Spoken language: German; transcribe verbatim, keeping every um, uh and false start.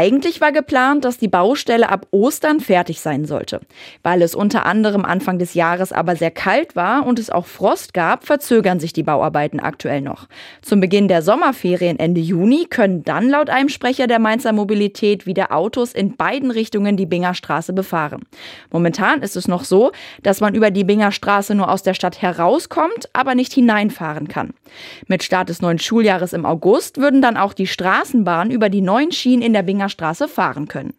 Eigentlich war geplant, dass die Baustelle ab Ostern fertig sein sollte. Weil es unter anderem Anfang des Jahres aber sehr kalt war und es auch Frost gab, verzögern sich die Bauarbeiten aktuell noch. Zum Beginn der Sommerferien Ende Juni können dann laut einem Sprecher der Mainzer Mobilität wieder Autos in beiden Richtungen die Binger Straße befahren. Momentan ist es noch so, dass man über die Binger Straße nur aus der Stadt herauskommt, aber nicht hineinfahren kann. Mit Start des neuen Schuljahres im August würden dann auch die Straßenbahnen über die neuen Schienen in der Binger Straße fahren können.